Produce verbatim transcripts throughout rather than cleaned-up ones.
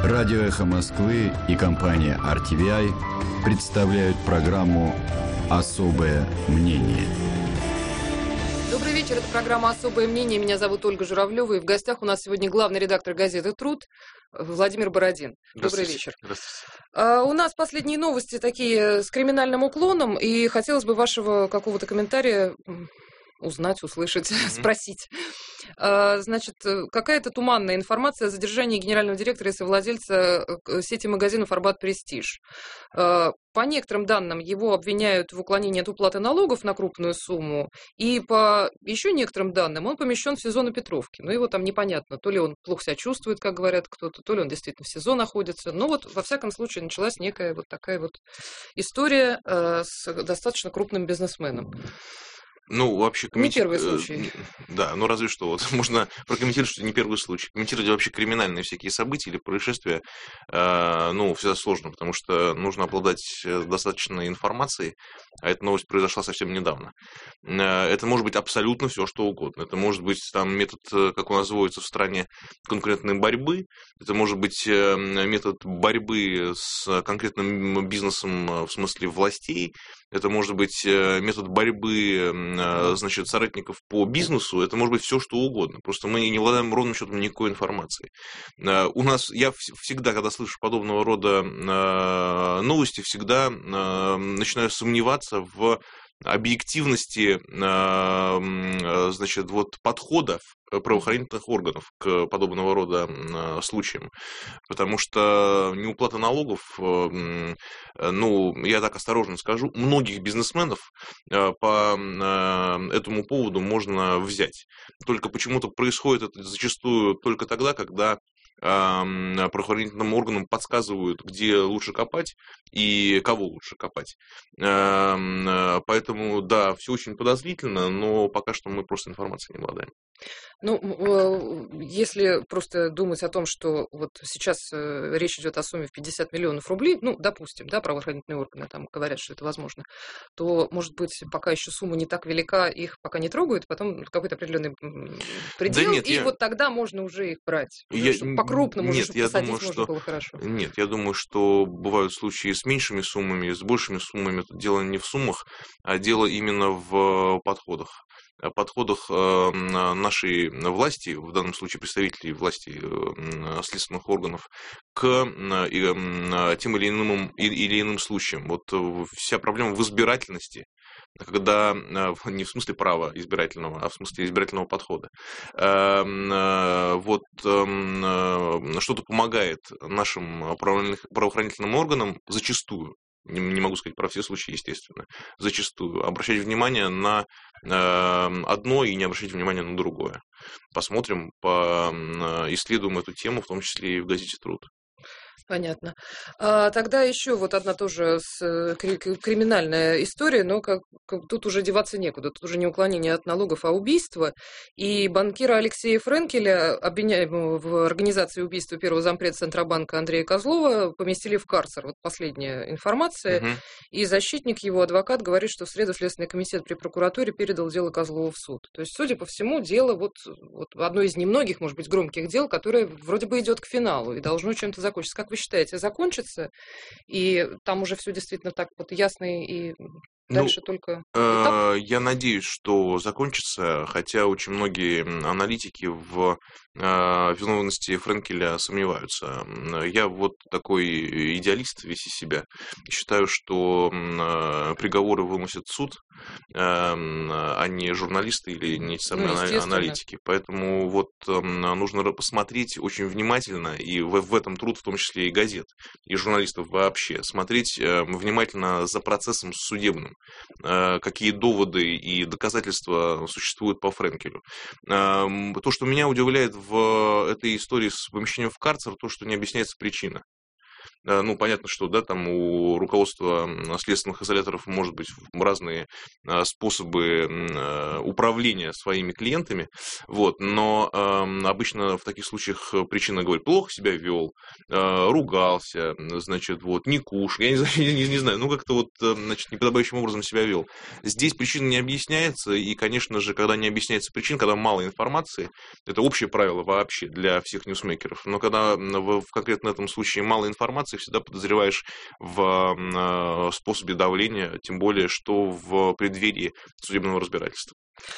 Радио «Эхо Москвы» и компания ар ти ви ай представляют программу «Особое мнение». Добрый вечер, это программа «Особое мнение». Меня зовут Ольга Журавлева, и в гостях у нас сегодня главный редактор газеты «Труд» Владимир Бородин. Добрый вечер. Здравствуйте. А, у нас последние новости такие с криминальным уклоном, и хотелось бы вашего какого-то комментария узнать, услышать, mm-hmm. спросить. А, значит, какая-то туманная информация о задержании генерального директора и совладельца сети магазинов «Арбат Престиж». А, по некоторым данным, его обвиняют в уклонении от уплаты налогов на крупную сумму, и по еще некоторым данным он помещен в СИЗО на Петровке. Но его там непонятно, то ли он плохо себя чувствует, как говорят кто-то, то ли он действительно в СИЗО находится. Но вот, во всяком случае, началась некая вот такая вот история э, с достаточно крупным бизнесменом. Ну, вообще комментировать... Не первый случай. Да, ну разве что. Вот можно прокомментировать, что не первый случай. Комментировать вообще криминальные всякие события или происшествия, э, ну, всегда сложно, потому что нужно обладать достаточной информацией, а эта новость произошла совсем недавно. Э, это может быть абсолютно все, что угодно. Это может быть там метод, как у нас называется в стране, конкурентной борьбы. Это может быть метод борьбы с конкретным бизнесом в смысле властей. Это может быть метод борьбы, значит, соратников по бизнесу. Это может быть все, что угодно. Просто мы не владаем ровным счетом никакой информации. У нас, я всегда, когда слышу подобного рода новости, всегда начинаю сомневаться в объективности, значит, вот подходов правоохранительных органов к подобного рода случаям. Потому что неуплата налогов, ну, я так осторожно скажу, многих бизнесменов по этому поводу можно взять. Только почему-то происходит это зачастую только тогда, когда правоохранительным органам подсказывают, где лучше копать и кого лучше копать. Поэтому, да, все очень подозрительно, но пока что мы просто информацией не обладаем. Ну, если просто думать о том, что вот сейчас речь идет о сумме в пятьдесят миллионов рублей, ну, допустим, да, правоохранительные органы там говорят, что это возможно, то, может быть, пока еще сумма не так велика, их пока не трогают, потом какой-то определенный предел, да нет, и я... вот тогда можно уже их брать. Уже, я... по-крупному, уже, чтобы посадить думаю, можно что... было хорошо. Нет, я думаю, что бывают случаи с меньшими суммами, с большими суммами. Это дело не в суммах, а дело именно в подходах. подходах нашей власти, в данном случае представителей власти следственных органов, к тем или иным, или иным случаям. Вот вся проблема в избирательности, когда не в смысле права избирательного, а в смысле избирательного подхода. Вот что-то помогает нашим правоохранительным органам зачастую. Не могу сказать про все случаи, естественно, зачастую обращать внимание на одно и не обращать внимания на другое. Посмотрим, исследуем эту тему, в том числе и в газете «Труд». Понятно. А, тогда еще вот одна тоже с, криминальная история, но как, как, тут уже деваться некуда. Тут уже не уклонение от налогов, а убийство. И банкира Алексея Френкеля, обвиняемого в организации убийства первого зампреда Центробанка Андрея Козлова, поместили в карцер. Вот последняя информация. Угу. И защитник, его адвокат, говорит, что в среду Следственный комитет при прокуратуре передал дело Козлова в суд. То есть, судя по всему, дело вот, вот одно из немногих, может быть, громких дел, которое вроде бы идет к финалу и должно чем-то закончиться. Как вы считаете, закончится, и там уже все действительно так вот ясно и дальше ну, только этап? Я надеюсь, что закончится, хотя очень многие аналитики в виновности Френкеля сомневаются. Я вот такой идеалист весь из себя. Считаю, что приговоры выносит суд, а не журналисты или не те самые ну, аналитики. Поэтому вот нужно посмотреть очень внимательно, и в, в этом труд в том числе и газет, и журналистов вообще, смотреть внимательно за процессом судебным, какие доводы и доказательства существуют по Френкелю. То, что меня удивляет в этой истории с помещением в карцер, то, что не объясняется причина. Ну, понятно, что, да, там у руководства следственных изоляторов может быть разные способы управления своими клиентами, вот, но обычно в таких случаях причина говорит, плохо себя вел, ругался, значит, вот, не кушал, я не знаю, не, не знаю, ну, как-то вот, значит, неподобающим образом себя вел. Здесь причина не объясняется, и, конечно же, когда не объясняется причина, когда мало информации, это общее правило вообще для всех ньюсмейкеров, но когда в, в конкретно этом случае мало информации, всегда подозреваешь в способе давления, тем более, что в преддверии судебного разбирательства.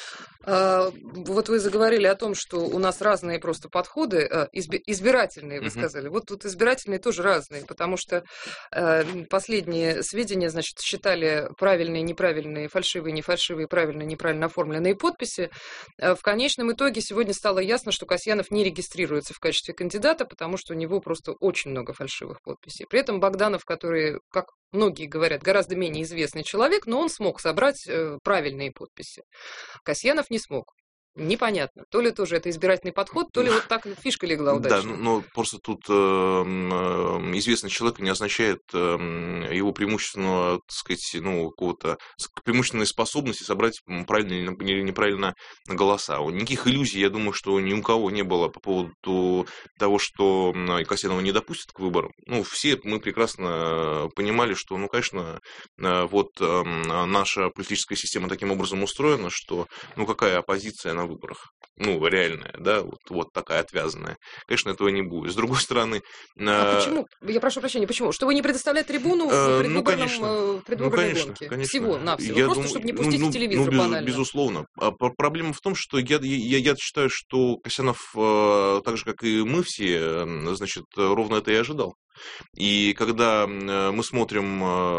Вот вы заговорили о том, что у нас разные просто подходы, избирательные, вы uh-huh. сказали. Вот тут избирательные тоже разные, потому что последние сведения, значит, считали правильные, неправильные, фальшивые, нефальшивые, правильно, неправильно оформленные подписи. В конечном итоге сегодня стало ясно, что Касьянов не регистрируется в качестве кандидата, потому что у него просто очень много фальшивых подписей. При этом Богданов, который, как многие говорят, гораздо менее известный человек, но он смог собрать правильные подписи. Касьянов не смог. Непонятно. То ли тоже это избирательный подход, то ли вот так фишка легла удачно. Да, но просто тут э, известный человек не означает э, его преимущественного, так сказать, ну, какого-то преимущественной способности собрать правильно или неправильно голоса. Никаких иллюзий, я думаю, что ни у кого не было по поводу того, что Касьянова не допустят к выборам. Ну, все мы прекрасно понимали, что, ну, конечно, вот э, наша политическая система таким образом устроена, что, ну, какая оппозиция на выборах, ну, реальная, да, вот, вот такая отвязанная. Конечно, этого не будет. С другой стороны... А э... почему? Я прошу прощения, почему? Чтобы не предоставлять трибуну в предвыборном, ну, конечно, предвыборной ну, конечно, гонке? Конечно. Всего-навсего. Я Просто, дум... чтобы не пустить ну, в телевизор ну, без, банально. Безусловно. А проблема в том, что я, я, я считаю, что Касьянов, так же, как и мы все, значит, ровно это и ожидал. И когда мы смотрим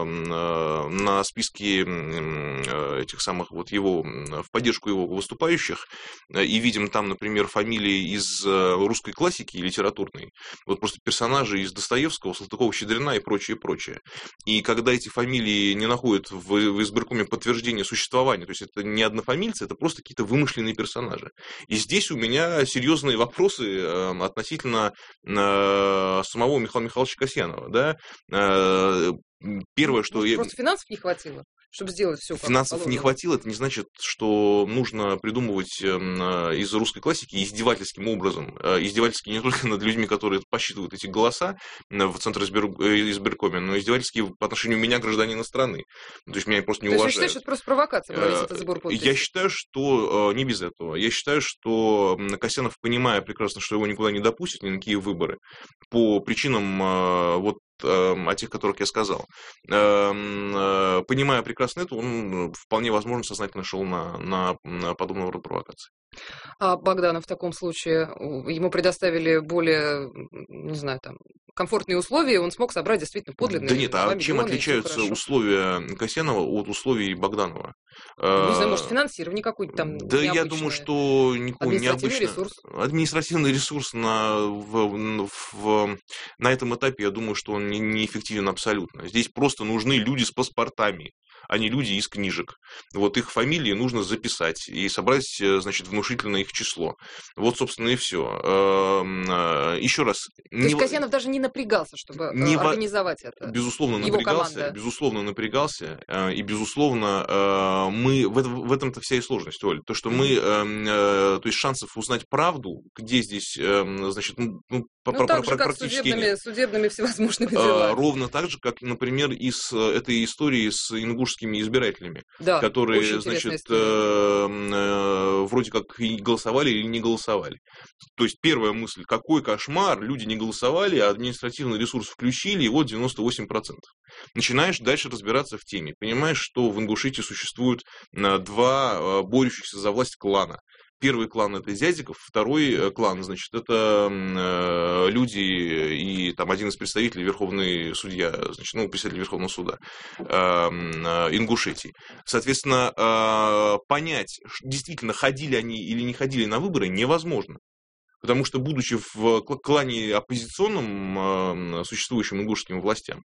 на списки этих самых вот его, в поддержку его выступающих, и видим там, например, фамилии из русской классики литературной, вот просто персонажи из Достоевского, Салтыкова-Щедрина и прочее, прочее. И когда эти фамилии не находят в, в избиркоме подтверждения существования, то есть это не однофамильцы, это просто какие-то вымышленные персонажи. И здесь у меня серьезные вопросы относительно самого Михаила Михайловича Касьянова, да. Первое, что... Может, просто финансов не хватило, чтобы сделать все как Финансов положено? Не хватило, это не значит, что нужно придумывать из русской классики издевательским образом, издевательски не только над людьми, которые посчитывают эти голоса в Центре избиркоме, но издевательски по отношению меня, гражданина страны. То есть меня просто не То уважают. То есть вы считаете, что это просто провокация, проводить этот сбор подписей? Я считаю, что не без этого. Я считаю, что Касьянов, понимая прекрасно, что его никуда не допустят, ни на какие выборы, по причинам вот о тех, которых я сказал. Понимая прекрасно это, он вполне возможно сознательно шел на, на, на подобного рода провокации. А Богданов в таком случае, ему предоставили более, не знаю, там, комфортные условия, он смог собрать действительно подлинные. Да нет, а чем отличаются условия Касьянова от условий Богданова? Ну, не знаю, может, финансирование какое-то там Да, необычное. Я думаю, что никакой Административный необычно. ресурс. Административный ресурс на, в, в, на этом этапе, я думаю, что он неэффективен абсолютно. Здесь просто нужны люди с паспортами, а не люди из книжек. Вот их фамилии нужно записать и собрать, значит, внушительное их число. Вот, собственно, и все. Еще раз. То не... есть Касьянов даже не напрягался, чтобы не организовать это? Безусловно, Его напрягался. Команда. Безусловно, напрягался. И, безусловно, мы... В, этом, в этом-то вся и сложность, Оль. То, что мы... То есть шансов узнать правду, где здесь, значит, ну, ну, про, так про, же, как практически судебными, нет. судебными всевозможными делами. Ровно так же, как, например, из этой истории с ингушскими избирателями, да, которые, значит, э, вроде как и голосовали или не голосовали. То есть первая мысль, какой кошмар, люди не голосовали, а административный ресурс включили, и вот девяносто восемь процентов. Начинаешь дальше разбираться в теме. Понимаешь, что в Ингушетии существует два борющихся за власть клана. Первый клан — это Зязиков, второй клан, значит, это э, люди и там один из представителей, верховный судья, значит, ну, представитель Верховного суда э, э, Ингушетии. Соответственно, э, понять, действительно, ходили они или не ходили на выборы, невозможно. Потому что, будучи в клане оппозиционном, существующим ингушским властям,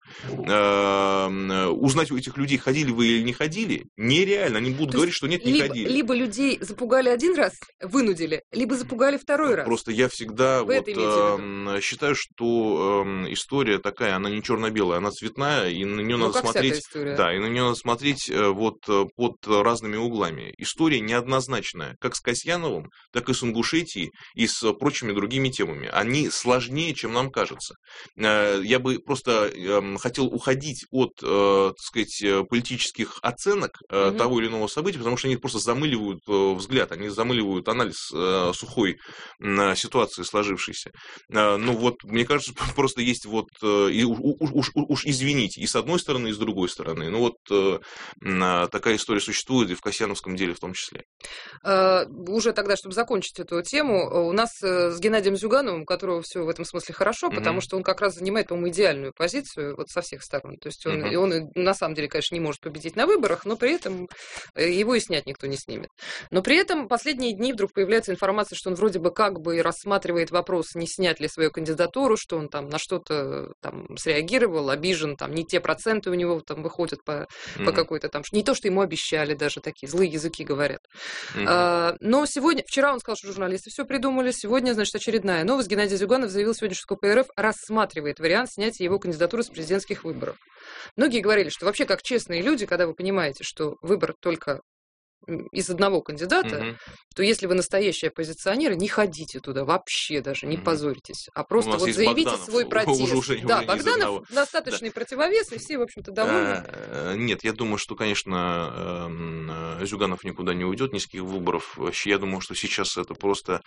узнать у этих людей, ходили вы или не ходили, нереально. Они будут То говорить, что нет, не либо, ходили. Либо людей запугали один раз, вынудили, либо запугали второй раз. Просто я всегда вот, э, считаю, что э, история такая, она не черно-белая, она цветная, и на нее ну, надо смотреть. Да, и на нее надо смотреть э, вот под разными углами. История неоднозначная, как с Касьяновым, так и с Ингушетией, и с прочими другими темами. Они сложнее, чем нам кажется. Э, я бы просто э, хотел уходить от, э, так сказать, политических оценок э, угу. того или иного события, потому что они просто замыливают э, взгляд, они замыливают анализ э, сухой э, ситуации сложившейся. Э, ну вот, мне кажется, просто есть вот, э, и, уж, уж, уж извините, и с одной стороны, и с другой стороны. Ну вот э, э, такая история существует, и в Касьяновском деле в том числе. Uh, уже тогда, чтобы закончить эту тему, у нас uh, с Геннадием Зюгановым, у которого все в этом смысле хорошо, mm-hmm. потому что он как раз занимает, по-моему, идеальную позицию вот со всех сторон. То есть он, mm-hmm. и он на самом деле, конечно, не может победить на выборах, но при этом его и снять никто не снимет. Но при этом последние дни вдруг появляется информация, что он вроде бы как бы рассматривает вопрос, не снять ли свою кандидатуру, что он там на что-то там среагировал, обижен, там не те проценты у него там выходят по, mm-hmm. по какой-то там... Не то, что ему обещали, даже такие злые языки говорят. Mm-hmm. А, но сегодня... Вчера он сказал, что журналисты все придумали, сегодня, значит, очередная новость. Геннадий Зюганов заявил сегодня, что КПРФ рассматривает вариант снятия его кандидатуры с президентских выборов. Многие говорили, что вообще как честные люди, когда вы понимаете, что выбор только из одного кандидата, mm-hmm. то если вы настоящие оппозиционеры, не ходите туда вообще даже, не mm-hmm. позоритесь, а просто вот заявите Богданов, свой протест. Уже, уже, да, уже Богданов достаточный да. противовес, и все, в общем-то, довольны. Нет, я думаю, что, конечно, Зюганов никуда не уйдет, ни с каких выборов. Я думаю, что сейчас это просто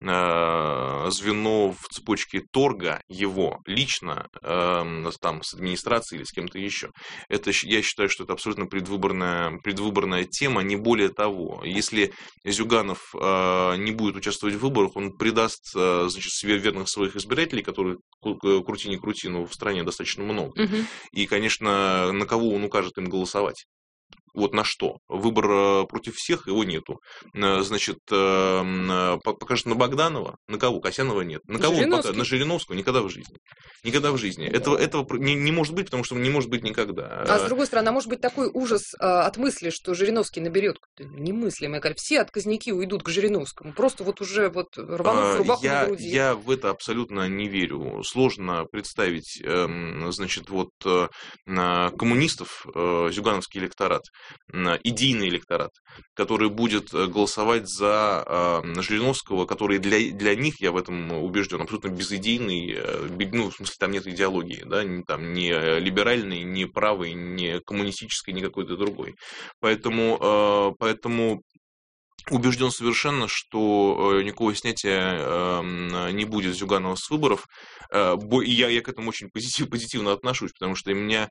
звено в цепочке торга его лично, там, с администрацией или с кем-то еще. Это, я считаю, что это абсолютно предвыборная, предвыборная тема, не более того. Если Зюганов э, не будет участвовать в выборах, он предаст э, значит, себе верных своих избирателей, которые крути не крути, но в стране достаточно много. Угу. И, конечно, на кого он укажет им голосовать. Вот на что? Выбор против всех, его нету. Значит, покажет на Богданова, на кого? Касьянова нет. На кого он покажет? На Жириновского? Никогда в жизни. Никогда в жизни. Этого, этого не, не может быть, потому что не может быть никогда. А с другой стороны, а может быть такой ужас а, от мысли, что Жириновский наберет немыслимое количество. Все отказники уйдут к Жириновскому. Просто вот уже вот рванут рубаху я, на груди. Я в это абсолютно не верю. Сложно представить, значит, вот коммунистов, зюгановский электорат, идейный электорат, который будет голосовать за э, Жириновского, который для, для них, я в этом убежден, абсолютно безидейный, э, ну, в смысле, там нет идеологии, да, не, там, не либеральной, не правой, не коммунистической, ни какой-то другой. Поэтому, э, поэтому убежден совершенно, что никакого снятия э, не будет Зюганова с выборов. Э, я, я к этому очень позитив, позитивно отношусь, потому что меня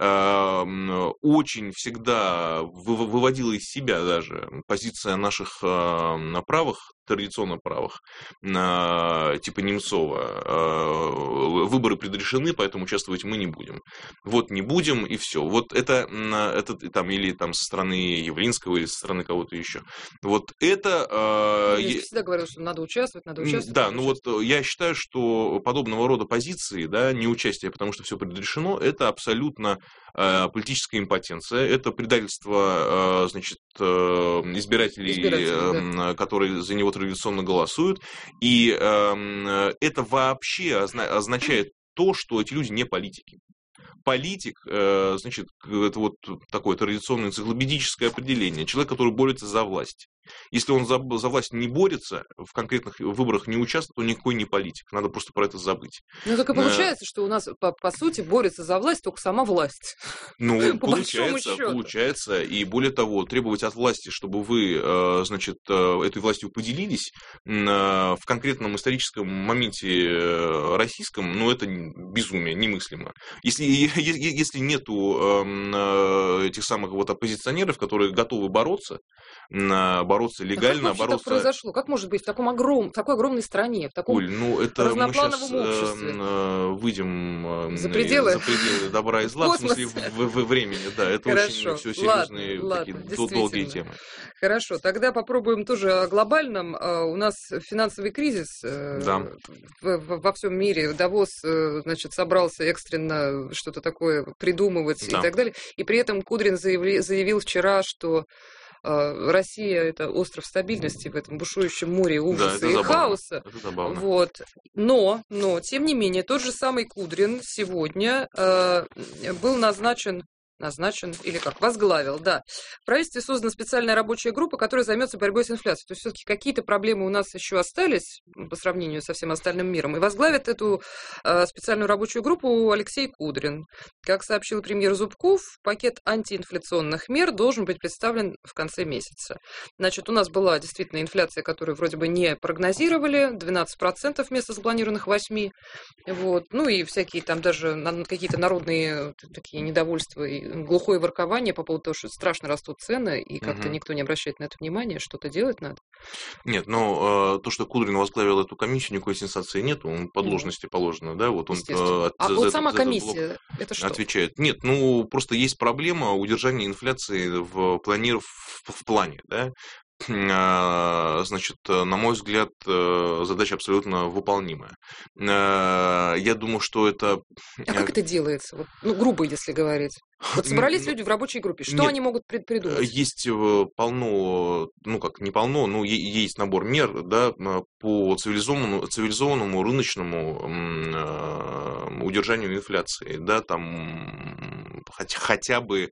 э, очень всегда выводила из себя даже позиция наших э, правых, традиционно правых, типа Немцова. Выборы предрешены, поэтому участвовать мы не будем. Вот не будем, и все. Вот это, это там, или там со стороны Явлинского, или со стороны кого-то еще. Вот это... Я всегда говорил, что надо участвовать, надо участвовать. Да, надо ну участвовать. Вот я считаю, что подобного рода позиции, да, неучастие, потому что все предрешено, это абсолютно э, политическая импотенция, это предательство, э, значит, э, избирателей, избирателей э, да. которые за него традиционно голосуют, и э, это вообще означает то, что эти люди не политики. Политик, э, значит, это вот такое традиционное энциклопедическое определение. Человек, который борется за власть. Если он за, за власть не борется, в конкретных выборах не участвует, то никакой не политик. Надо просто про это забыть. Ну, так и получается, что у нас, по, по сути, борется за власть только сама власть. Ну, получается, получается. И более того, требовать от власти, чтобы вы, значит, этой властью поделились в конкретном историческом моменте российском, ну, это безумие, немыслимо. Если, если нету этих самых вот оппозиционеров, которые готовы бороться, бороться бороться легально, а как бороться... так произошло? Как может быть в, таком огром... в такой огромной стране, в таком Оль, ну это мы сейчас обществе? э, выйдем За пределы? за пределы добра и зла, в смысле в, в, времени, да, это Хорошо. очень все серьезные, ладно, такие ладно, долгие темы. Хорошо, тогда попробуем тоже о глобальном. У нас финансовый кризис да. во всем мире. Давос, значит, собрался экстренно что-то такое придумывать да. и так далее. И при этом Кудрин заявли, заявил вчера, что Россия – это остров стабильности в этом бушующем море ужаса да, и забавно. хаоса. Это забавно. Вот. Но, но, тем не менее, тот же самый Кудрин сегодня э, был назначен назначен или как, возглавил, да. В правительстве создана специальная рабочая группа, которая займется борьбой с инфляцией. То есть все-таки какие-то проблемы у нас еще остались по сравнению со всем остальным миром. И возглавит эту э, специальную рабочую группу Алексей Кудрин. Как сообщил премьер Зубков, пакет антиинфляционных мер должен быть представлен в конце месяца. Значит, у нас была действительно инфляция, которую вроде бы не прогнозировали, двенадцать процентов вместо запланированных восемь процентов. Вот. Ну и всякие там даже какие-то народные такие недовольства и глухое воркование по поводу того, что страшно растут цены, и как-то угу. никто не обращает на это внимания, что-то делать надо. Нет, но э, то, что Кудрин возглавил эту комиссию, никакой сенсации нет, он по должности положено, да, вот он э, а вот сама комиссия, это что? Отвечает. Нет, ну просто есть проблема удержания инфляции в, планир... в плане, да. Значит, на мой взгляд, задача абсолютно выполнимая. Я думаю, что это... А как это делается? Вот, ну, грубо, если говорить. Вот собрались люди в рабочей группе. Что Нет, они могут придумать? Есть полно, ну как, не полно, но есть набор мер, да, по цивилизованному, цивилизованному рыночному удержанию инфляции, да, там хотя, хотя бы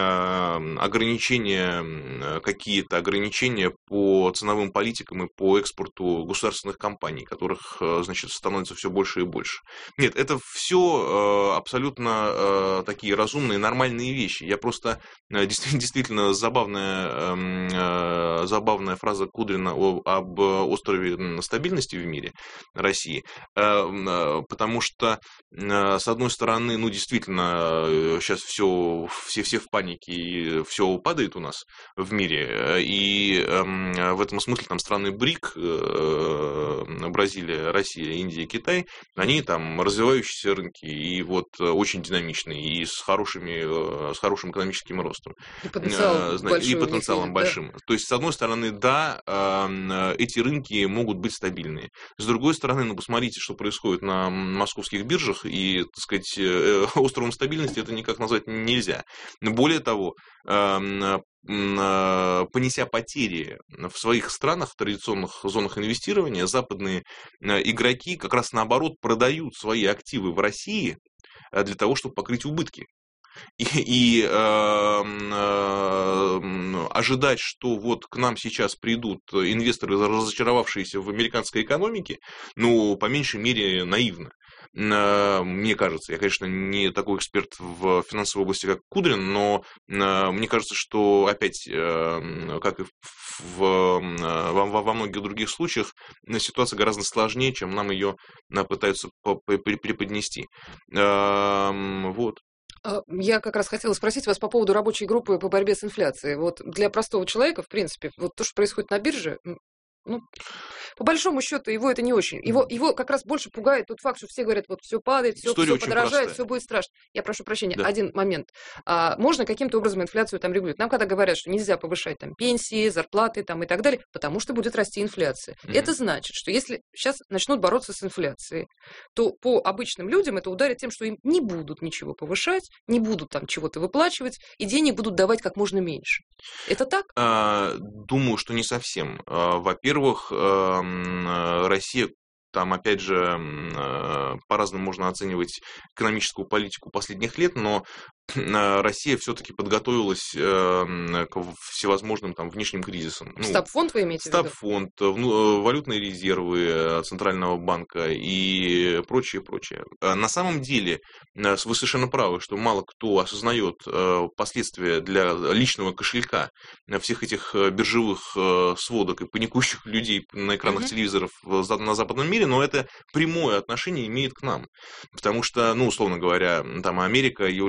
ограничения, какие-то ограничения по ценовым политикам и по экспорту государственных компаний, которых, значит, становится все больше и больше. Нет, это все абсолютно такие разумные, нормальные вещи. Я просто действительно забавная, забавная фраза Кудрина об острове стабильности в мире России, потому что, с одной стороны, ну, действительно, сейчас все, все, все в панике, и все падает у нас в мире, и в этом смысле там страны БРИК, Бразилия, Россия, Индия, Китай, они там развивающиеся рынки, и вот очень динамичные, и с, хорошими, с хорошим экономическим ростом. И, потенциал и потенциалом большим. Да? То есть, с одной стороны, да, эти рынки могут быть стабильные. С другой стороны, ну, посмотрите, что происходит на московских биржах, и, так сказать, островом стабильности это никак назвать нельзя. Более того, понеся потери в своих странах, в традиционных зонах инвестирования, западные игроки как раз наоборот продают свои активы в России для того, чтобы покрыть убытки. И, и э, э, ожидать, что вот к нам сейчас придут инвесторы, разочаровавшиеся в американской экономике, ну, по меньшей мере, наивно. Мне кажется, я, конечно, не такой эксперт в финансовой области, как Кудрин, но мне кажется, что опять, как и в, во, во многих других случаях, ситуация гораздо сложнее, чем нам ее пытаются преподнести. Вот. Я как раз хотела спросить вас по поводу рабочей группы по борьбе с инфляцией. Вот для простого человека, в принципе, вот то, что происходит на бирже, ну, по большому счету, его это не очень. Его, его как раз больше пугает тот факт, что все говорят, вот все падает, все, все подорожает, все будет страшно. Я прошу прощения, да. один момент. А, можно каким-то образом инфляцию там регулировать? Нам когда говорят, что нельзя повышать там пенсии, зарплаты там и так далее, потому что будет расти инфляция. Mm-hmm. Это значит, что если сейчас начнут бороться с инфляцией, то по обычным людям это ударит тем, что им не будут ничего повышать, не будут там чего-то выплачивать, и денег будут давать как можно меньше. Это так? А, думаю, что не совсем. А, во-первых, Россия, там, опять же, по-разному можно оценивать экономическую политику последних лет, но Россия все-таки подготовилась к всевозможным там внешним кризисам. Ну, Стабфонд вы имеете в виду? Стабфонд, валютные резервы Центрального банка и прочее, прочее. На самом деле, вы совершенно правы, что мало кто осознает последствия для личного кошелька всех этих биржевых сводок и паникующих людей на экранах uh-huh. телевизоров на западном мире, но это прямое отношение имеет к нам. Потому что, ну, условно говоря, там Америка является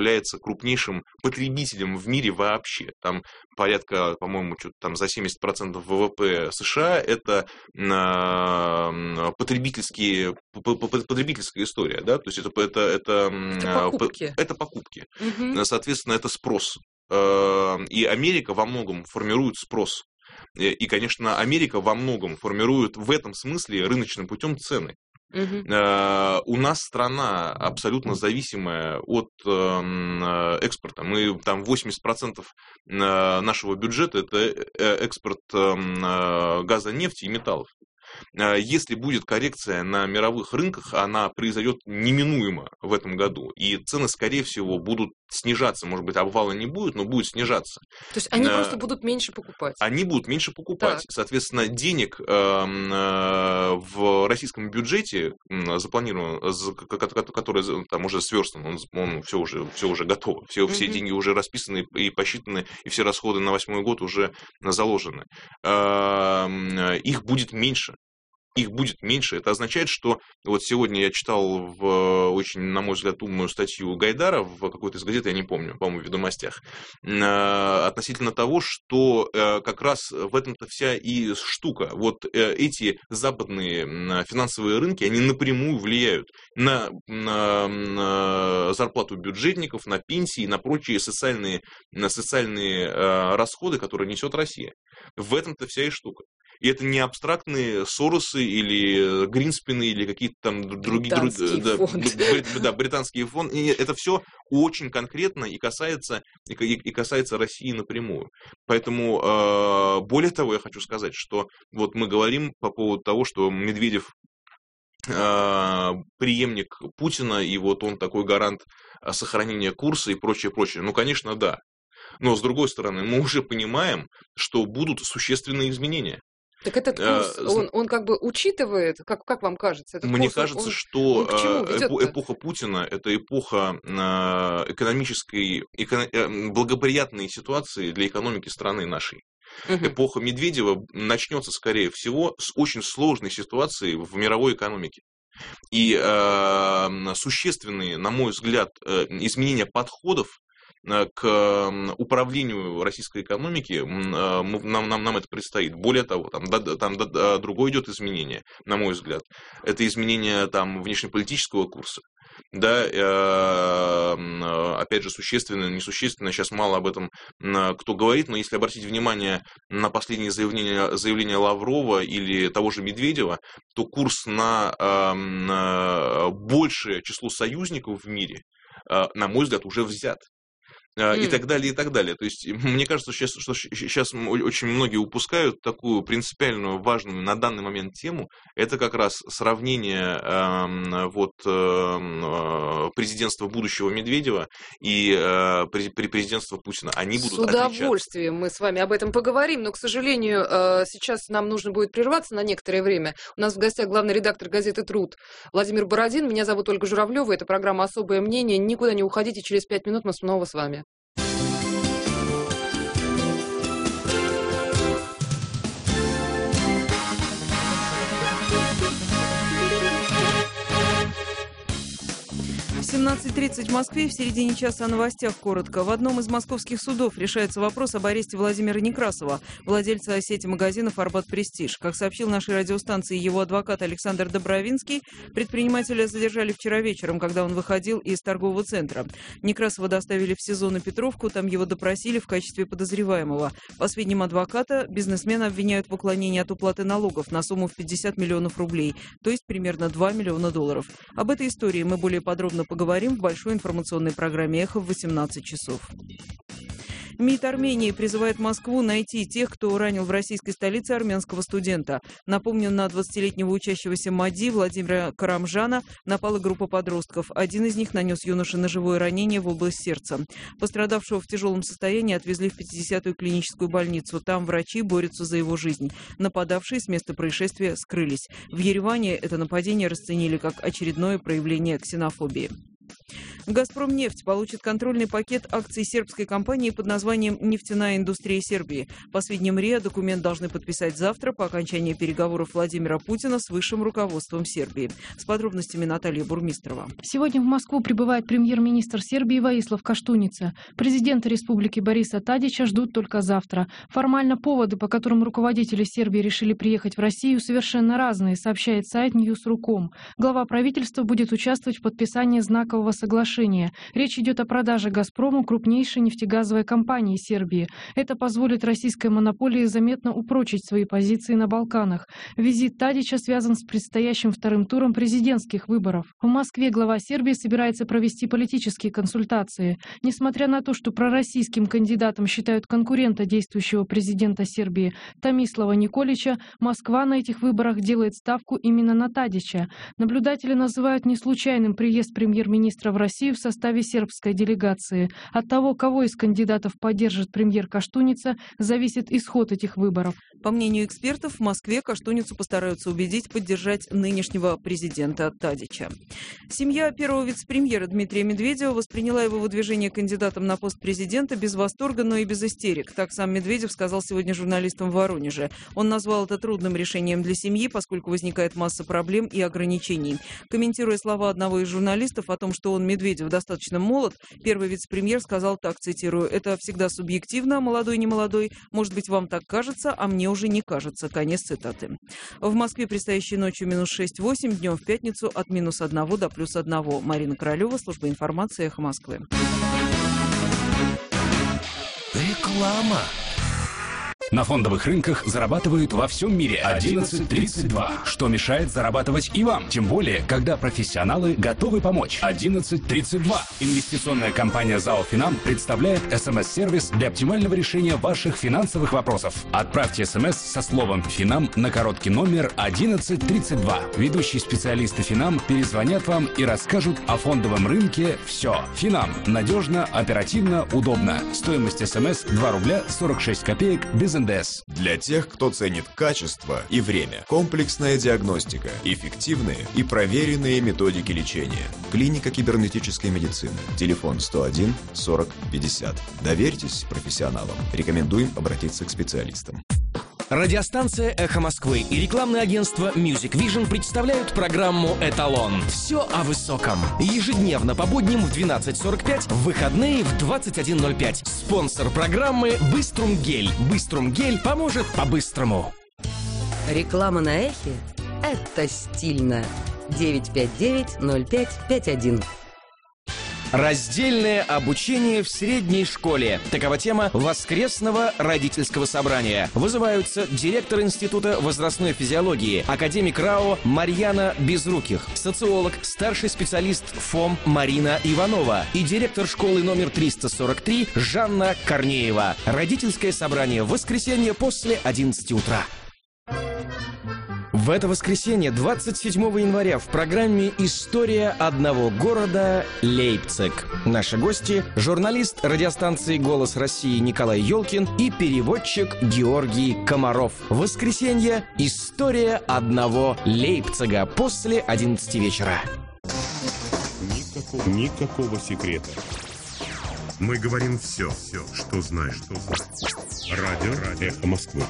крупнейшим потребителем в мире вообще. Там порядка, по-моему, что-то там за семьдесят процентов ВВП США это э, потребительские, потребительская история, да, то есть это, это, это, это покупки. Это покупки. Угу. Соответственно, это спрос. И Америка во многом формирует спрос. И, конечно, Америка во многом формирует в этом смысле рыночным путем цены. Uh-huh. Uh, у нас страна абсолютно зависимая от uh, экспорта. Мы там восемьдесят процентов нашего бюджета это экспорт uh, газа, нефти и металлов. Если будет коррекция на мировых рынках, она произойдет неминуемо в этом году. И цены, скорее всего, будут снижаться. Может быть, обвала не будет, но будет снижаться. То есть они а, просто будут меньше покупать? Они будут меньше покупать. Так. Соответственно, денег э, э, в российском бюджете запланировано, который там уже сверстан, он, он все, уже, все уже готово. Все, mm-hmm. все деньги уже расписаны и посчитаны, и все расходы на восьмой год уже заложены. Э, их будет меньше. Их будет меньше. Это означает, что вот сегодня я читал в очень, на мой взгляд, умную статью Гайдара в какой-то из газет, я не помню, по-моему, в «Ведомостях», относительно того, что как раз в этом-то вся и штука. Вот эти западные финансовые рынки, они напрямую влияют на, на, на зарплату бюджетников, на пенсии, на прочие социальные, на социальные расходы, которые несет Россия. В этом-то вся и штука. И это не абстрактные Соросы или Гринспены или какие-то там другие британские да, фонды. Да, британские фонды. И это все очень конкретно и касается, и касается России напрямую. Поэтому, более того, я хочу сказать, что вот мы говорим по поводу того, что Медведев преемник Путина, и вот он такой гарант сохранения курса и прочее, прочее. Ну, конечно, да. Но, с другой стороны, мы уже понимаем, что будут существенные изменения. Так этот курс, а, он, он как бы учитывает, как, как вам кажется? Этот мне курс, кажется, он, что он эпо, эпоха Путина – это эпоха экономической, эко, благоприятной ситуации для экономики страны нашей. Угу. Эпоха Медведева начнется, скорее всего, с очень сложной ситуации в мировой экономике. И э, существенные, на мой взгляд, изменения подходов к управлению российской экономики, нам, нам, нам это предстоит. Более того, там, да, там да, другое идет изменение, на мой взгляд. Это изменение там, внешнеполитического курса. Да, э, опять же, существенно, несущественно, сейчас мало об этом кто говорит, но если обратить внимание на последние заявления, заявления Лаврова или того же Медведева, то курс на, э, на большее число союзников в мире, э, на мой взгляд, уже взят. И mm. так далее, и так далее. То есть, мне кажется, что сейчас, что сейчас очень многие упускают такую принципиальную, важную на данный момент тему. Это как раз сравнение э, вот, э, президентства будущего Медведева и э, президентства Путина. Они будут С удовольствием отличаться. Мы с вами об этом поговорим, но, к сожалению, э, сейчас нам нужно будет прерваться на некоторое время. У нас в гостях главный редактор газеты «Труд» Владимир Бородин. Меня зовут Ольга Журавлева. Это программа «Особое мнение». Никуда не уходите. Через пять минут мы снова с вами. семнадцать тридцать в Москве. В середине часа о новостях коротко. В одном из московских судов решается вопрос об аресте Владимира Некрасова, владельца сети магазинов «Арбат Престиж». Как сообщил нашей радиостанции его адвокат Александр Добровинский, предпринимателя задержали вчера вечером, когда он выходил из торгового центра. Некрасова доставили в СИЗО на Петровку, там его допросили в качестве подозреваемого. По сведениям адвоката, бизнесмена обвиняют в уклонении от уплаты налогов на сумму в пятьдесят миллионов рублей, то есть примерно два миллиона долларов. Об этой истории мы более подробно поговорим. Говорим в большой информационной программе «Эхо» в восемнадцать часов. МИД Армении призывает Москву найти тех, кто ранил в российской столице армянского студента. Напомню, на двадцатилетнего учащегося МАДИ Владимира Карамжана напала группа подростков. Один из них нанес юноше ножевое ранение в область сердца. Пострадавшего в тяжелом состоянии отвезли в пятидесятую клиническую больницу. Там врачи борются за его жизнь. Нападавшие с места происшествия скрылись. В Ереване это нападение расценили как очередное проявление ксенофобии. «Газпромнефть» получит контрольный пакет акций сербской компании под названием «Нефтяная индустрия Сербии». По сведениям РИА, документ должны подписать завтра по окончании переговоров Владимира Путина с высшим руководством Сербии. С подробностями Наталья Бурмистрова. Сегодня в Москву прибывает премьер-министр Сербии Воислав Каштуница. Президента республики Бориса Тадича ждут только завтра. Формально поводы, по которым руководители Сербии решили приехать в Россию, совершенно разные, сообщает сайт Ньюс.ру. Глава правительства будет участвовать в подписании знакового соглашения. Речь идет о продаже «Газпрому» крупнейшей нефтегазовой компании Сербии. Это позволит российской монополии заметно упрочить свои позиции на Балканах. Визит Тадича связан с предстоящим вторым туром президентских выборов. В Москве глава Сербии собирается провести политические консультации. Несмотря на то, что пророссийским кандидатом считают конкурента действующего президента Сербии Томислава Николича, Москва на этих выборах делает ставку именно на Тадича. Наблюдатели называют не случайным приезд премьер-министра в Россию в составе сербской делегации. От того, кого из кандидатов поддержит премьер Каштуница, зависит исход этих выборов. По мнению экспертов, в Москве Каштуницу постараются убедить поддержать нынешнего президента Тадича. Семья первого вице-премьера Дмитрия Медведева восприняла его выдвижение кандидатом на пост президента без восторга, но и без истерик. Так сам Медведев сказал сегодня журналистам в Воронеже. Он назвал это трудным решением для семьи, поскольку возникает масса проблем и ограничений. Комментируя слова одного из журналистов о том, что он, Медведев, достаточно молод, первый вице-премьер сказал так, цитирую: «Это всегда субъективно, молодой, не молодой. Может быть, вам так кажется, а мне уже не кажется». Конец цитаты. В Москве предстоящей ночью минус шесть-восемь, днем в пятницу от минус одного до плюс одного. Марина Королева, служба информации, Эхо Москвы. Реклама. На фондовых рынках зарабатывают во всем мире одиннадцать тридцать два. Что мешает зарабатывать и вам? Тем более, когда профессионалы готовы помочь. одиннадцать тридцать два. Инвестиционная компания ЗАО «Финам» представляет эс эм эс-сервис для оптимального решения ваших финансовых вопросов. Отправьте эс эм эс со словом «Финам» на короткий номер одиннадцать тридцать два. Ведущие специалисты «Финам» перезвонят вам и расскажут о фондовом рынке все. «Финам» – надежно, оперативно, удобно. Стоимость эс эм эс два рубля сорок шесть копеек без эн дэ эс. Для тех, кто ценит качество и время. Комплексная диагностика, эффективные и проверенные методики лечения. Клиника кибернетической медицины. Телефон сто один сорок пятьдесят. Доверьтесь профессионалам. Рекомендуем обратиться к специалистам. Радиостанция «Эхо Москвы» и рекламное агентство Music Vision представляют программу «Эталон». Все о высоком. Ежедневно по будням в двенадцать сорок пять, в выходные в двадцать один ноль пять. Спонсор программы «Быструм Гель». «Быструм Гель» поможет по-быстрому. Реклама на Эхе – это стильно. девять пять девять ноль пять пять один. Раздельное обучение в средней школе. Такова тема воскресного родительского собрания. Вызываются директор Института возрастной физиологии, академик РАО Марьяна Безруких, социолог, старший специалист ФОМ Марина Иванова и директор школы номер триста сорок три Жанна Корнеева. Родительское собрание в воскресенье после одиннадцати утра. В это воскресенье, двадцать седьмого января, в программе «История одного города» Лейпциг. Наши гости – журналист радиостанции «Голос России» Николай Ёлкин и переводчик Георгий Комаров. Воскресенье «История одного Лейпцига» после одиннадцати вечера. Никакого, никакого секрета. Мы говорим все, все, что знаешь. Что знаешь. Радио, Радио «Эхо Москвы».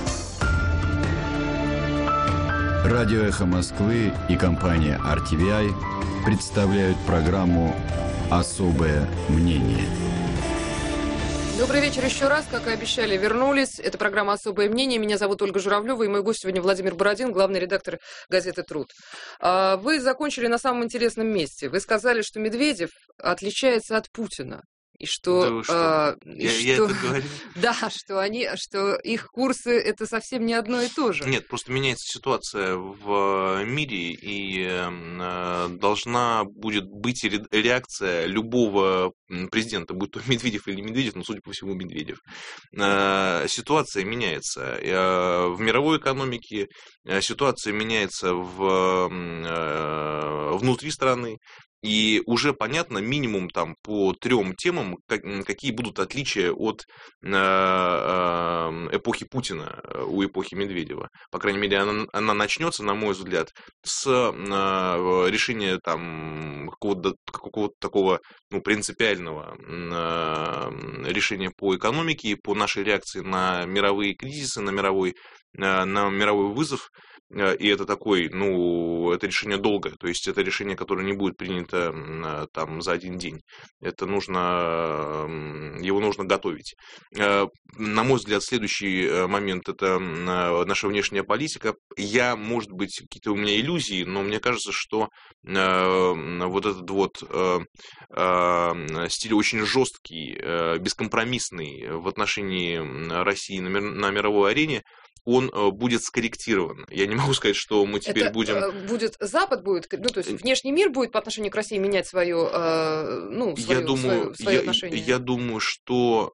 Радио «Эхо Москвы» и компания ар ти ви ай представляют программу «Особое мнение». Добрый вечер еще раз. Как и обещали, вернулись. Это программа «Особое мнение». Меня зовут Ольга Журавлева, и мой гость сегодня Владимир Бородин, главный редактор газеты «Труд». Вы закончили на самом интересном месте. Вы сказали, что Медведев отличается от Путина. И что, да что? А, я, и я что это говорю. Да, что они, что их курсы это совсем не одно и то же. Нет, просто меняется ситуация в мире, и э, должна будет быть реакция любого президента, будь то Медведев или не Медведев, но, судя по всему, Медведев. Э, ситуация меняется э, в мировой экономике, э, ситуация меняется в, э, внутри страны. И уже понятно минимум там по трем темам, какие будут отличия от эпохи Путина у эпохи Медведева. По крайней мере, она, она начнется, на мой взгляд, с решения там какого-то, какого-то такого ну, принципиального решения по экономике, по нашей реакции на мировые кризисы, на мировой, на мировой вызов. И это такой, ну, это решение долгое, то есть это решение, которое не будет принято там за один день. Это нужно, его нужно готовить. На мой взгляд, следующий момент – это наша внешняя политика. Я, может быть, какие-то у меня иллюзии, но мне кажется, что вот этот вот стиль очень жесткий, бескомпромиссный в отношении России на мировой арене, он будет скорректирован. Я не могу сказать, что мы теперь это будем... будет Запад будет, ну, то есть внешний мир будет по отношению к России менять свое, ну, свое, я думаю, свое, свое я, отношение? Я думаю, что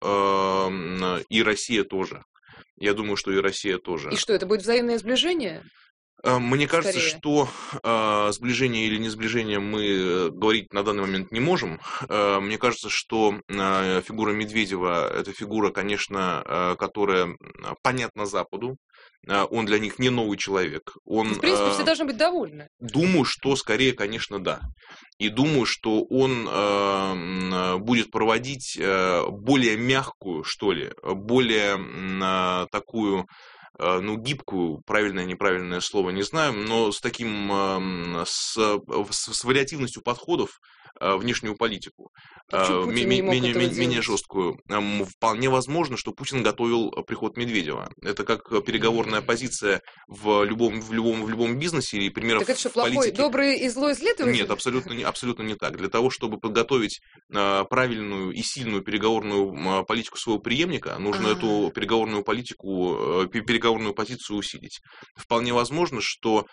э, и Россия тоже. Я думаю, что и Россия тоже. И что, это будет взаимное сближение? Мне кажется, Скорее. что э, сближение или не сближение мы говорить на данный момент не можем. Э, мне кажется, что э, фигура Медведева – это фигура, конечно, э, которая понятна Западу. Э, он для них не новый человек. Он, в принципе, э, все должны быть довольны. Думаю, что скорее, конечно, да. И думаю, что он э, будет проводить э, более мягкую, что ли, более э, такую... ну, гибкую, правильное, неправильное слово, не знаю, но с таким, с, с вариативностью подходов внешнюю политику, менее, менее, менее жесткую. Вполне возможно, что Путин готовил приход Медведева. Это как переговорная позиция в любом, в любом, в любом бизнесе или примеров так это что, в плохой, политике. добрый и злой следователь? Нет, абсолютно не, абсолютно не так. Для того, чтобы подготовить правильную и сильную переговорную политику своего преемника, нужно А-а-а. эту переговорную политику, переговорную позицию усилить. Вполне возможно, что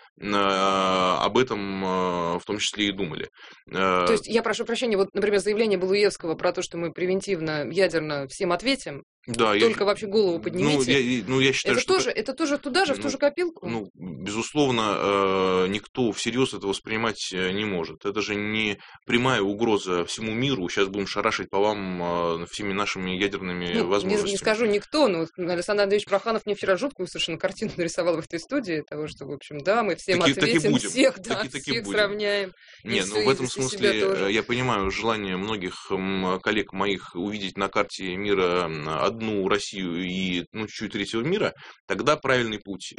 об этом в том числе и думали. То есть, я прошу прощения, вот, например, заявление Балуевского про то, что мы превентивно, ядерно всем ответим, да, только я, вообще голову поднимите. Ну, я, ну, я считаю, это, что тоже, это тоже туда же, ну, в ту же копилку? Ну, безусловно, никто всерьез этого воспринимать не может. Это же не прямая угроза всему миру. Сейчас будем шарашить по вам всеми нашими ядерными ну, возможностями. Не, не скажу никто, но Александр Андреевич Проханов мне вчера жуткую совершенно картину нарисовал в этой студии, того, что, в общем, да, мы всем таки, ответим, таки будем. всех, да, таки, таки всех будем. сравняем. Нет, ну в этом смысле я понимаю желание многих коллег моих увидеть на карте мира одну Россию и ну, чуть-чуть третьего мира, тогда правильный путь.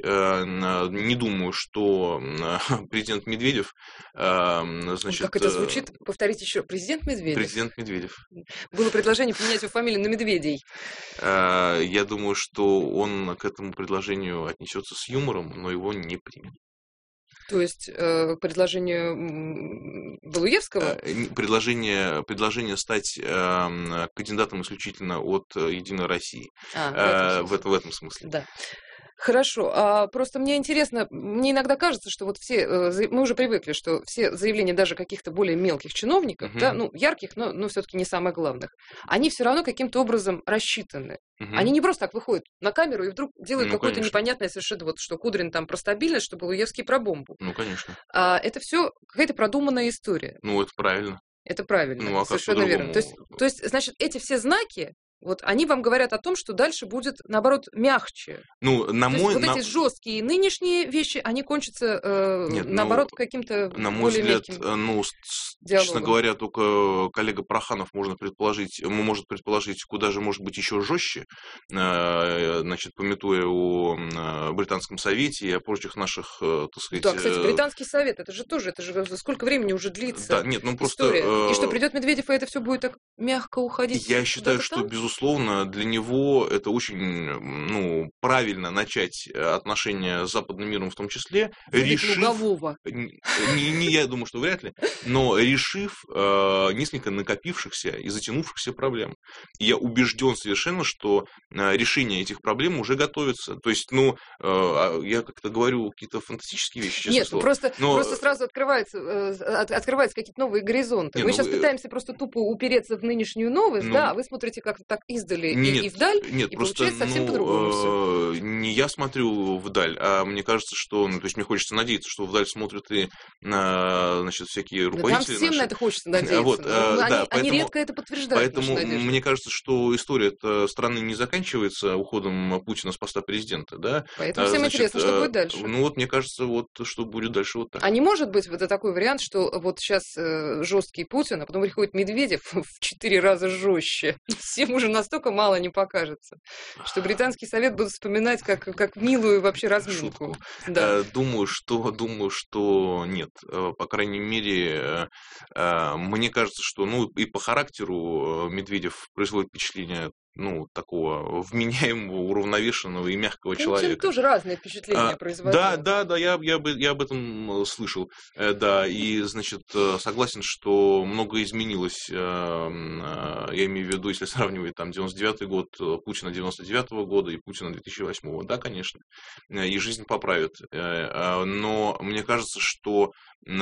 Не думаю, что президент Медведев... Значит, как это звучит? Повторите еще. Президент Медведев? Президент Медведев. Было предложение поменять его фамилию на Медведей. Я думаю, что он к этому предложению отнесется с юмором, но его не примет. То есть э, предложение Балуевского? Предложение, предложение стать э, кандидатом исключительно от «Единой России». А, э, в, этом, в этом смысле. Да. Хорошо, а просто мне интересно, мне иногда кажется, что вот все, мы уже привыкли, что все заявления даже каких-то более мелких чиновников, uh-huh. да, ну, ярких, но, но все-таки не самых главных, они все равно каким-то образом рассчитаны. Uh-huh. Они не просто так выходят на камеру и вдруг делают ну, какое-то конечно. непонятное совершенно, вот что Кудрин там про стабильность, что Балуевский про бомбу. Ну, конечно. А это все какая-то продуманная история. Ну, это правильно. Это правильно, ну, а совершенно верно. То есть, то есть, значит, эти все знаки, вот они вам говорят о том, что дальше будет, наоборот, мягче. Ну, на То мой... есть, вот на... эти жесткие нынешние вещи, они кончатся, э, Нет, наоборот, ну, каким-то на мой более взгляд, мягким ну, диалогом. Честно говоря, только коллега Проханов можно предположить, может предположить, куда же может быть еще жестче, значит, памятуя о Британском совете и о прочих наших, так сказать... Да, кстати, Британский совет, это же тоже, это же сколько времени уже длится да, нет, ну, просто, история. И что, придет Медведев, и это все будет так мягко уходить? Я считаю, что, там? безусловно, для него это очень, ну, правильно начать отношения с западным миром в том числе, решив... Не, не, я думаю, что вряд ли, но решив э, несколько накопившихся и затянувшихся проблем. И я убежден совершенно, что э, решение этих проблем уже готовится. То есть, ну, э, я как-то говорю какие-то фантастические вещи, честно Нет, слово. Просто, но... просто сразу открываются, э, от, открываются какие-то новые горизонты. Нет, Мы ну, сейчас вы... пытаемся просто тупо упереться в нынешнюю новость, ну... да, а вы смотрите как-то так издали нет, и, и вдаль, нет, и просто, получается совсем ну, по-другому все. Не я смотрю вдаль, а мне кажется, что, ну, то есть мне хочется надеяться, что вдаль смотрят и, значит, всякие руководители всем наши. на это хочется надеяться. Вот, но э, они, да, они поэтому, редко это подтверждают. Поэтому мне кажется, что история страны не заканчивается уходом Путина с поста президента. Да? Поэтому всем Значит, интересно, что будет дальше. Ну вот, мне кажется, вот что будет дальше вот так. А не может быть вот такой вариант, что вот сейчас э, жесткий Путин, а потом приходит Медведев в четыре раза жестче. Всем уже настолько мало не покажется, что британский совет будут вспоминать как, как милую вообще разминку. Да. Думаю, что, думаю, что нет. По крайней мере, мне кажется, что ну, и по характеру Медведев производит впечатление ну, такого вменяемого, уравновешенного и мягкого Путин человека. тоже разные впечатления а, производил. Да, да, да, я, я, я об этом слышал. Да, и, значит, согласен, что многое изменилось. Я имею в виду, если сравнивать там девяносто девятый год, Путина девяносто девятого года и Путина две тысячи восьмого. Да, конечно, и жизнь поправит. Но мне кажется, что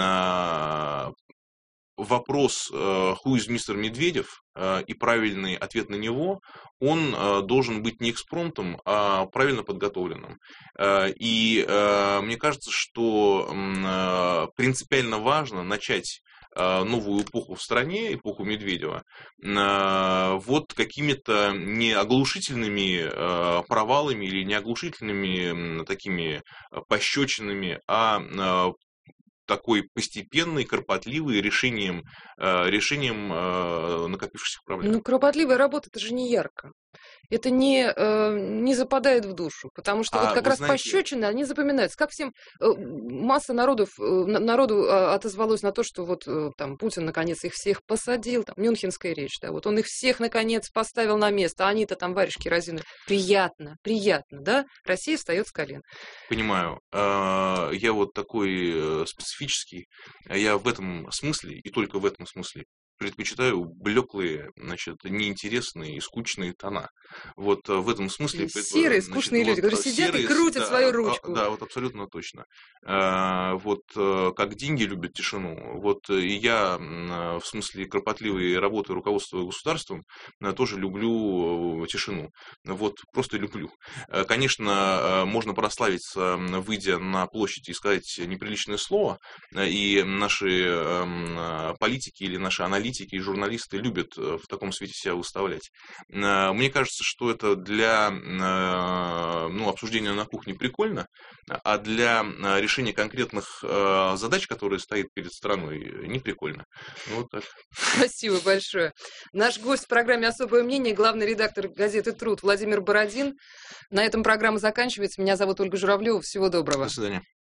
вопрос «Who is мистер Медведев?» и правильный ответ на него, он должен быть не экспромтом, а правильно подготовленным. И мне кажется, что принципиально важно начать новую эпоху в стране, эпоху Медведева, вот какими-то не оглушительными провалами или не оглушительными такими пощечинами, а такой постепенный, кропотливый решением, решением накопившихся проблем. Ну, кропотливая работа, это же не ярко. Это не, э, не западает в душу, потому что а, вот как раз знаете... пощечины, они запоминаются. Как всем э, масса народов, э, народу э, отозвалось на то, что вот э, там Путин наконец их всех посадил, там Мюнхенская речь, да, вот он их всех наконец поставил на место, а они-то там варежки разины. Приятно, приятно, да? Россия встает с колен. Понимаю. Я вот такой специфический, я в этом смысле, и только в этом смысле, предпочитаю блеклые, значит, неинтересные и скучные тона. Вот в этом смысле... Серые, значит, скучные люди, вот, которые сидят серые, и крутят да, свою ручку. Да, вот абсолютно точно. Вот как деньги любят тишину, вот и я в смысле кропотливой работы руководства государством тоже люблю тишину. Вот просто люблю. Конечно, можно прославиться, выйдя на площадь и сказать неприличное слово, и наши политики или наши аналитики и журналисты любят в таком свете себя выставлять. Мне кажется, что это для ну, обсуждения на кухне прикольно, а для решения конкретных задач, которые стоят перед страной, не прикольно. Вот так. Спасибо большое. Наш гость в программе «Особое мнение», главный редактор газеты «Труд» Владимир Бородин. На этом программа заканчивается. Меня зовут Ольга Журавлева. Всего доброго. До свидания.